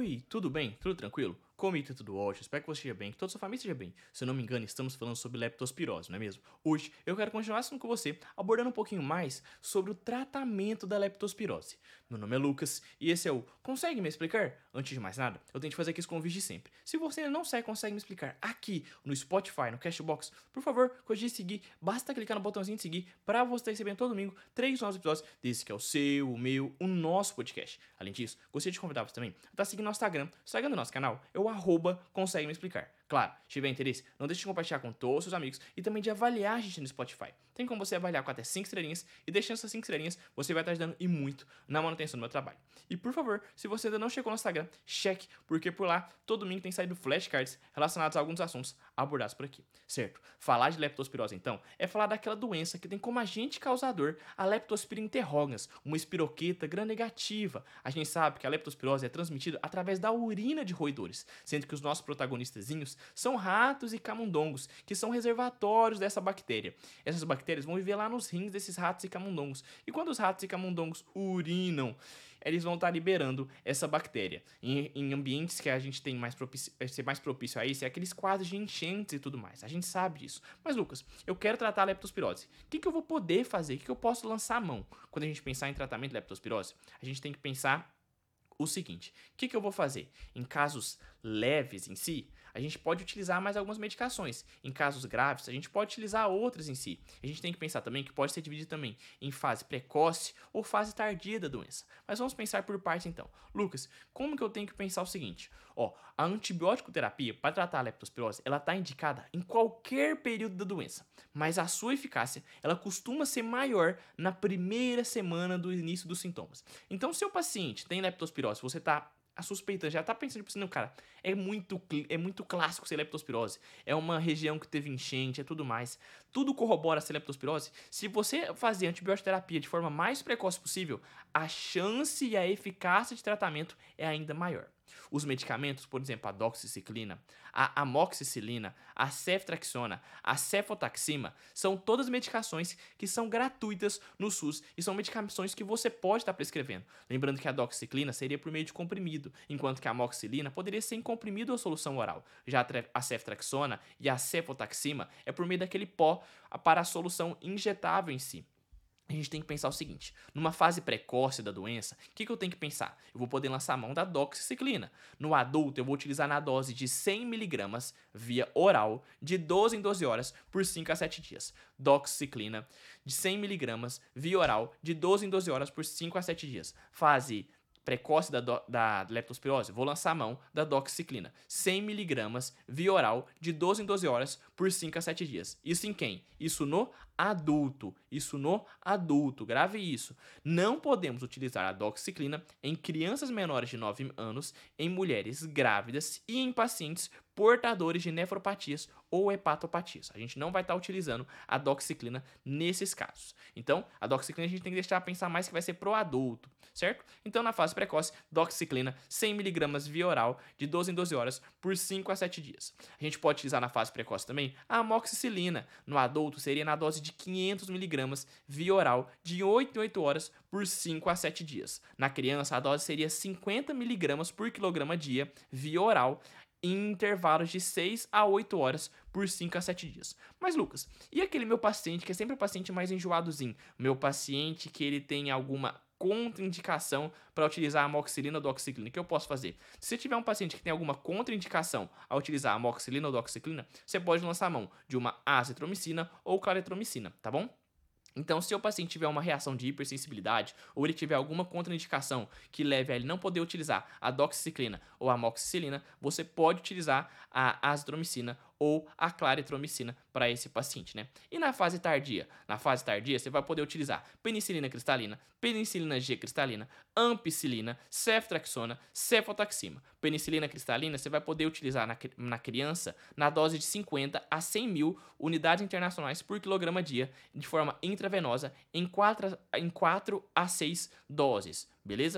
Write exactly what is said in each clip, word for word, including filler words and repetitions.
Oi, tudo bem? Tudo tranquilo? Comigo tá tudo ótimo, espero que você esteja bem, que toda a sua família esteja bem. Se eu não me engano, estamos falando sobre leptospirose, não é mesmo? Hoje eu quero continuar assunto com você, abordando um pouquinho mais sobre o tratamento da leptospirose. Meu nome é Lucas e esse é o Consegue Me Explicar? Antes de mais nada, eu tenho que fazer aqui esse convite de sempre. Se você ainda não segue Consegue Me Explicar aqui no Spotify, no Cashbox, por favor, coisa de seguir, basta clicar no botãozinho de seguir para você estar recebendo todo domingo três novos episódios desse que é o seu, o meu, o nosso podcast. Além disso, gostaria de convidar você também a estar seguindo nosso Instagram. O Instagram do nosso canal é o arroba Consegue Me Explicar. Claro, se tiver interesse, não deixe de compartilhar com todos os seus amigos e também de avaliar a gente no Spotify. Tem como você avaliar com até cinco estrelinhas e deixando essas cinco estrelinhas, você vai estar ajudando e muito na manutenção do meu trabalho. E por favor, se você ainda não chegou no Instagram, cheque, porque por lá todo domingo tem saído flashcards relacionados a alguns assuntos abordados por aqui, certo? Falar de leptospirose, então, é falar daquela doença que tem como agente causador a Leptospira interrogans, uma espiroqueta gram-negativa. A gente sabe que a leptospirose é transmitida através da urina de roedores, sendo que os nossos protagonistazinhos são ratos e camundongos, que são reservatórios dessa bactéria. Essas bactérias vão viver lá nos rins desses ratos e camundongos. E quando os ratos e camundongos urinam, eles vão estar liberando essa bactéria. Em, em ambientes que a gente tem mais propício, ser mais propício a isso, é aqueles quadros de enchentes e tudo mais. A gente sabe disso. Mas, Lucas, eu quero tratar a leptospirose. O que, que eu vou poder fazer? O que, que eu posso lançar a mão? Quando a gente pensar em tratamento de leptospirose, a gente tem que pensar o seguinte: o que, que eu vou fazer? Em casos leves em si, a gente pode utilizar mais algumas medicações. Em casos graves, a gente pode utilizar outras em si. A gente tem que pensar também que pode ser dividido também em fase precoce ou fase tardia da doença. Mas vamos pensar por partes então. Lucas, como que eu tenho que pensar o seguinte? Ó, a antibiótico terapia para tratar a leptospirose, ela está indicada em qualquer período da doença, mas a sua eficácia, ela costuma ser maior na primeira semana do início dos sintomas. Então, se o paciente tem leptospirose, você está a suspeita já tá pensando, tipo assim, não, cara, é muito, é muito clássico ser leptospirose. É uma região que teve enchente, é tudo mais. Tudo corrobora ser leptospirose. Se você fazer antibiótico terapia de forma mais precoce possível, a chance e a eficácia de tratamento é ainda maior. Os medicamentos, por exemplo, a doxiciclina, a amoxicilina, a ceftriaxona, a cefotaxima, são todas medicações que são gratuitas no SUS e são medicações que você pode estar prescrevendo. Lembrando que a doxiciclina seria por meio de comprimido, enquanto que a amoxicilina poderia ser em comprimido ou solução oral. Já a ceftriaxona e a cefotaxima é por meio daquele pó para a solução injetável em si. A gente tem que pensar o seguinte: numa fase precoce da doença, o que, que eu tenho que pensar? Eu vou poder lançar a mão da doxiciclina. No adulto, eu vou utilizar na dose de cem miligramas via oral, de doze em doze horas, por cinco a sete dias. Doxiciclina de cem miligramas via oral, de doze em doze horas, por cinco a sete dias. Fase precoce da, do, da leptospirose, vou lançar a mão da doxiciclina. cem miligramas via oral, de doze em doze horas, por cinco a sete dias. Isso em quem? Isso no adulto. Isso no adulto. Grave isso. Não podemos utilizar a doxiciclina em crianças menores de nove anos, em mulheres grávidas e em pacientes portadores de nefropatias ou hepatopatias. A gente não vai estar utilizando a doxiciclina nesses casos. Então, a doxiciclina a gente tem que deixar pensar mais que vai ser pro adulto, certo? Então, na fase precoce, doxiciclina cem miligramas via oral, de doze em doze horas, por cinco a sete dias. A gente pode utilizar na fase precoce também a amoxicilina. No adulto, seria na dose de quinhentos miligramas via oral, de oito em oito horas, por cinco a sete dias. Na criança, a dose seria cinquenta miligramas por quilograma dia via oral, em intervalos de seis a oito horas, por cinco a sete dias. Mas, Lucas, e aquele meu paciente que é sempre o paciente mais enjoadozinho? Meu paciente que ele tem alguma contraindicação para utilizar a amoxicilina ou doxiciclina, o que eu posso fazer? Se você tiver um paciente que tem alguma contraindicação a utilizar a amoxicilina ou doxiciclina, você pode lançar a mão de uma azitromicina ou claritromicina, tá bom? Então, se o paciente tiver uma reação de hipersensibilidade ou ele tiver alguma contraindicação que leve a ele não poder utilizar a doxiciclina ou a amoxicilina, você pode utilizar a azitromicina ou a claritromicina para esse paciente, né? E na fase tardia? Na fase tardia, você vai poder utilizar penicilina cristalina, penicilina G cristalina, ampicilina, ceftriaxona, cefotaxima. Penicilina cristalina, você vai poder utilizar na, na criança na dose de cinquenta a cem mil unidades internacionais por quilograma dia, de forma intravenosa, em quatro, em quatro a seis doses, beleza?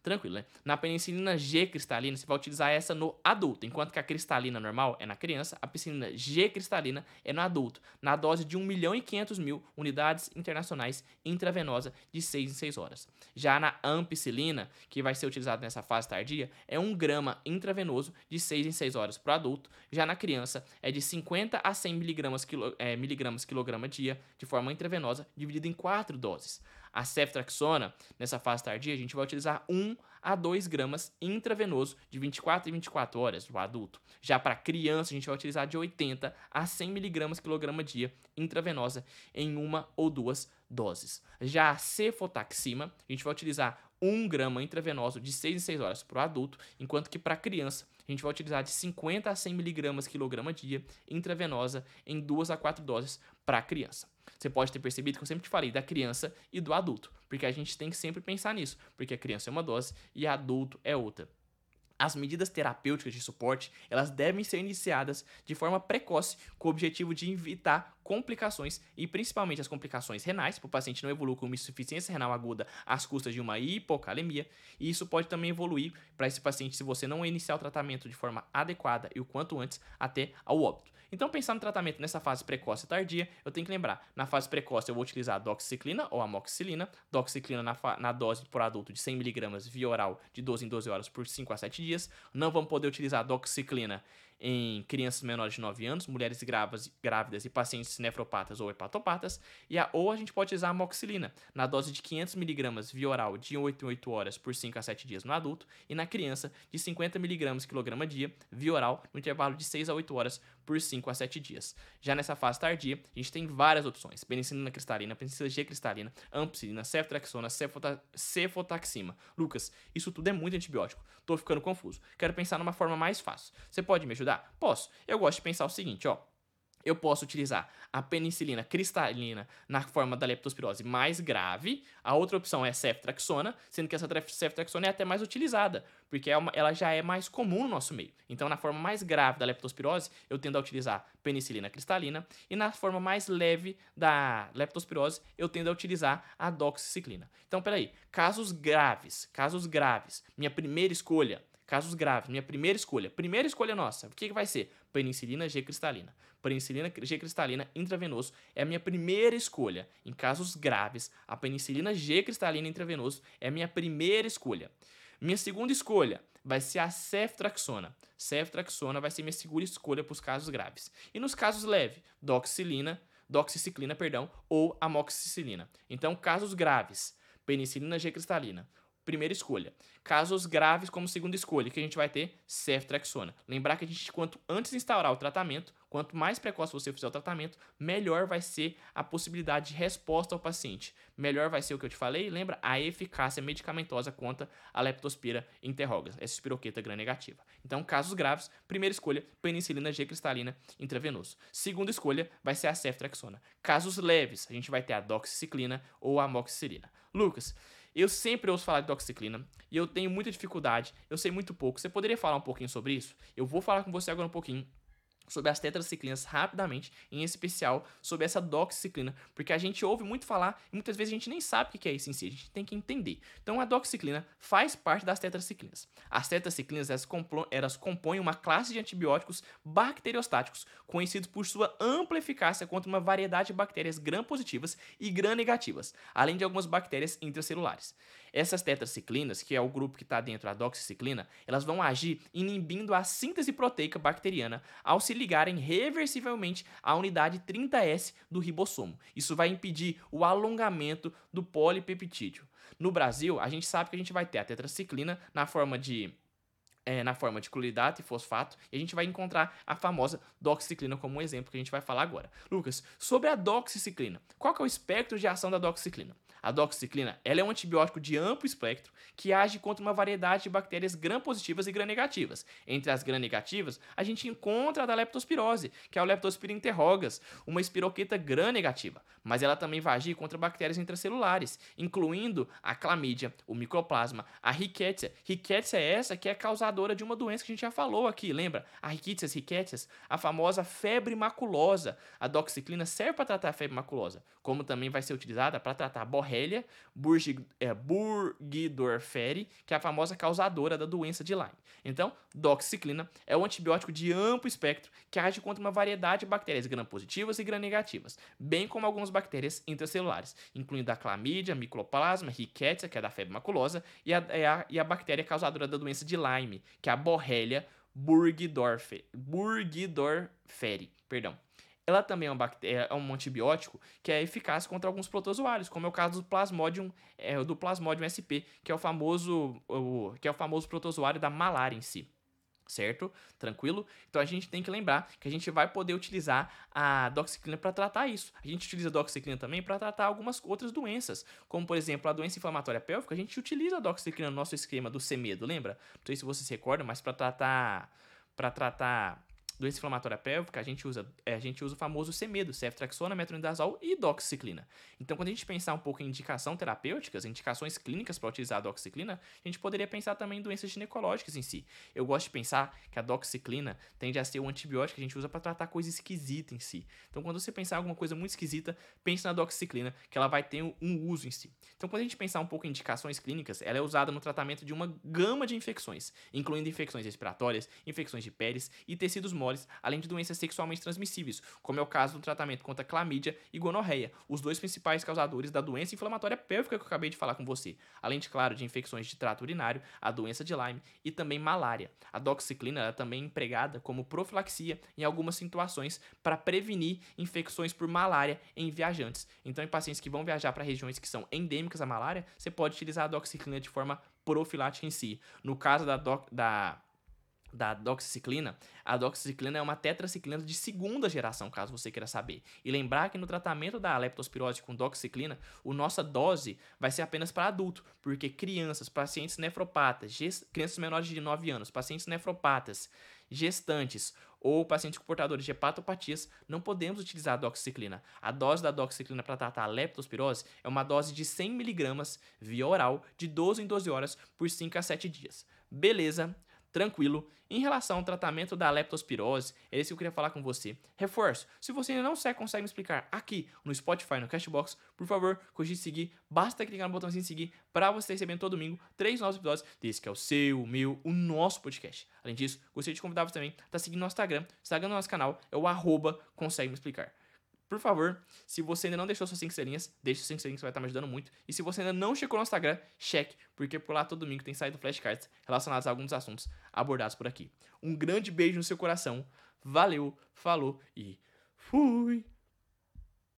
Tranquilo, né? Na penicilina G cristalina, você vai utilizar essa no adulto, enquanto que a cristalina normal é na criança, a penicilina G cristalina é no adulto, na dose de um milhão e quinhentos mil unidades internacionais intravenosa de seis em seis horas. Já na ampicilina, que vai ser utilizada nessa fase tardia, é um grama intravenoso de seis em seis horas para o adulto. Já na criança, é de cinquenta a cem miligramas, quilo, é, miligramas quilograma dia, de forma intravenosa, dividido em quatro doses. A ceftriaxona, nessa fase tardia, a gente vai utilizar um a dois gramas intravenoso de vinte e quatro em vinte e quatro horas do adulto. Já para criança, a gente vai utilizar de oitenta a cem miligramas quilograma dia intravenosa em uma ou duas doses. Já a cefotaxima, a gente vai utilizar um grama intravenoso de seis em seis horas para o adulto, enquanto que para criança, a gente vai utilizar de cinquenta a cem miligramas quilograma dia intravenosa em duas a quatro doses para a criança. Você pode ter percebido que eu sempre te falei da criança e do adulto, porque a gente tem que sempre pensar nisso, porque a criança é uma dose e adulto é outra. As medidas terapêuticas de suporte, elas devem ser iniciadas de forma precoce, com o objetivo de evitar complicações e principalmente as complicações renais, para o paciente não evoluir com uma insuficiência renal aguda às custas de uma hipocalemia, e isso pode também evoluir para esse paciente se você não iniciar o tratamento de forma adequada e o quanto antes até ao óbito. Então, pensando no tratamento nessa fase precoce e tardia, eu tenho que lembrar, na fase precoce eu vou utilizar a doxiciclina ou amoxicilina, doxiciclina na, na dose por adulto de cem miligramas via oral de doze em doze horas por cinco a sete dias. Não vamos poder utilizar a doxiciclina em crianças menores de nove anos, mulheres grávidas, grávidas e pacientes nefropatas ou hepatopatas, e a, ou a gente pode usar a amoxicilina na dose de quinhentos miligramas via oral de oito em oito horas por cinco a sete dias no adulto, e na criança de cinquenta miligramas quilograma dia via oral no intervalo de seis a oito horas por cinco a sete dias. Já nessa fase tardia, a gente tem várias opções: penicilina cristalina, penicilina G cristalina, ampicilina, ceftriaxona, cefota, cefotaxima. Lucas, isso tudo é muito antibiótico. Tô ficando confuso. Quero pensar numa forma mais fácil. Você pode me ajudar? Posso. Eu gosto de pensar o seguinte, ó. Eu posso utilizar a penicilina cristalina na forma da leptospirose mais grave. A outra opção é a ceftriaxona, sendo que essa ceftriaxona é até mais utilizada, porque é uma, ela já é mais comum no nosso meio. Então, na forma mais grave da leptospirose, eu tendo a utilizar penicilina cristalina, e na forma mais leve da leptospirose, eu tendo a utilizar a doxiciclina. Então, peraí, casos graves, casos graves, minha primeira escolha, casos graves, minha primeira escolha, primeira escolha nossa, o que, que vai ser? Penicilina G cristalina. Penicilina G cristalina intravenoso é a minha primeira escolha. Em casos graves, a penicilina G cristalina intravenoso é a minha primeira escolha. Minha segunda escolha vai ser a ceftriaxona. Ceftriaxona vai ser minha segunda escolha para os casos graves. E nos casos leves, doxicilina, doxiciclina, perdão, ou amoxicilina. Então, casos graves, penicilina G cristalina. Primeira escolha. Casos graves como segunda escolha, que a gente vai ter ceftriaxona. Lembrar que a gente, quanto antes de instaurar o tratamento, quanto mais precoce você fizer o tratamento, melhor vai ser a possibilidade de resposta ao paciente. Melhor vai ser o que eu te falei, lembra? A eficácia medicamentosa contra a leptospira interrogas, essa espiroqueta gram-negativa. Então, casos graves, primeira escolha, penicilina G cristalina intravenoso. Segunda escolha vai ser a ceftriaxona. Casos leves, a gente vai ter a doxiciclina ou a amoxicilina. Lucas, eu sempre ouço falar de doxiciclina e eu tenho muita dificuldade, eu sei muito pouco. Você poderia falar um pouquinho sobre isso? Eu vou falar com você agora um pouquinho sobre as tetraciclinas rapidamente, em especial sobre essa doxiciclina, porque a gente ouve muito falar e muitas vezes a gente nem sabe o que é isso em si, a gente tem que entender. Então a doxiciclina faz parte das tetraciclinas. As tetraciclinas elas compõem, elas compõem uma classe de antibióticos bacteriostáticos, conhecidos por sua ampla eficácia contra uma variedade de bactérias gram-positivas e gram-negativas, além de algumas bactérias intracelulares. Essas tetraciclinas, que é o grupo que está dentro da doxiciclina, elas vão agir inibindo a síntese proteica bacteriana ao se ligarem reversivelmente à unidade trinta S do ribossomo. Isso vai impedir o alongamento do polipeptídeo. No Brasil, a gente sabe que a gente vai ter a tetraciclina na forma de É, na forma de cloridato e fosfato, e a gente vai encontrar a famosa doxiciclina como um exemplo que a gente vai falar agora. Lucas, sobre a doxiciclina, qual que é o espectro de ação da doxiciclina? A doxiciclina ela é um antibiótico de amplo espectro que age contra uma variedade de bactérias gram-positivas e gram-negativas. Entre as gram-negativas, a gente encontra a da leptospirose, que é o Leptospira interrogas, uma espiroqueta gram-negativa, mas ela também vai agir contra bactérias intracelulares, incluindo a clamídia, o micoplasma, a rickettsia. Rickettsia é essa que é causada de uma doença que a gente já falou aqui, lembra? A rickettsia rickettsias, a famosa febre maculosa. A doxiciclina serve para tratar a febre maculosa, como também vai ser utilizada para tratar a borrélia Borrelia burgi, é, burgdorferi, que é a famosa causadora da doença de Lyme. Então, doxiciclina é um antibiótico de amplo espectro que age contra uma variedade de bactérias gram-positivas e gram-negativas, bem como algumas bactérias intracelulares, incluindo a clamídia, micoplasma, rickettsia, que é da febre maculosa, e a, e a, e a bactéria causadora da doença de Lyme, que é a Borrelia burgdorferi. burgdorferi, perdão. Ela também é, uma bactéria, é um antibiótico que é eficaz contra alguns protozoários, como é o caso do Plasmodium, é, do Plasmodium S P, que é o famoso, o, que é o famoso protozoário da malária em si. Certo? Tranquilo? Então a gente tem que lembrar que a gente vai poder utilizar a doxiciclina para tratar isso. A gente utiliza a doxiciclina também para tratar algumas outras doenças, como por exemplo a doença inflamatória pélvica. A gente utiliza a doxiciclina no nosso esquema do C-medo, lembra? Não sei se você se recorda, mas para tratar para tratar doença inflamatória pélvica, a gente usa, é, a gente usa o famoso C-medo, ceftriaxona, metronidazol e doxiciclina. Então, quando a gente pensar um pouco em indicação terapêuticas, indicações clínicas para utilizar a doxiciclina, a gente poderia pensar também em doenças ginecológicas em si. Eu gosto de pensar que a doxiciclina tende a ser um antibiótico que a gente usa para tratar coisa esquisita em si. Então, quando você pensar em alguma coisa muito esquisita, pense na doxiciclina, que ela vai ter um uso em si. Então, quando a gente pensar um pouco em indicações clínicas, ela é usada no tratamento de uma gama de infecções, incluindo infecções respiratórias, infecções de peles e tecidos moles, além de doenças sexualmente transmissíveis, como é o caso do tratamento contra clamídia e gonorreia, os dois principais causadores da doença inflamatória pélvica que eu acabei de falar com você, além de, claro, de infecções de trato urinário, a doença de Lyme e também malária. A doxiciclina é também empregada como profilaxia em algumas situações para prevenir infecções por malária em viajantes. Então, em pacientes que vão viajar para regiões que são endêmicas à malária, você pode utilizar a doxiciclina de forma profilática em si. No caso da, doc, da da doxiciclina, a doxiciclina é uma tetraciclina de segunda geração, caso você queira saber. E lembrar que no tratamento da leptospirose com doxiciclina, a nossa dose vai ser apenas para adulto, porque crianças, pacientes nefropatas, gest... crianças menores de nove anos, pacientes nefropatas, gestantes ou pacientes portadores de hepatopatias, não podemos utilizar a doxiciclina. A dose da doxiciclina para tratar a leptospirose é uma dose de cem miligramas via oral de doze em doze horas por cinco a sete dias. Beleza? Tranquilo. Em relação ao tratamento da leptospirose, é isso que eu queria falar com você. Reforço, se você ainda não consegue me explicar aqui no Spotify, no Cashbox, por favor, cogite seguir. Basta clicar no botãozinho seguir para você receber todo domingo três novos episódios desse que é o seu, o meu, o nosso podcast. Além disso, gostaria de convidar você também a estar seguindo nosso Instagram. O Instagram do nosso canal é o arroba consegue me explicar. Por favor, se você ainda não deixou suas cinco estrelinhas, deixe suas cinco estrelinhas, que vai estar me ajudando muito. E se você ainda não checou no Instagram, cheque, porque por lá todo domingo tem saído flashcards relacionados a alguns assuntos abordados por aqui. Um grande beijo no seu coração, valeu, falou e fui!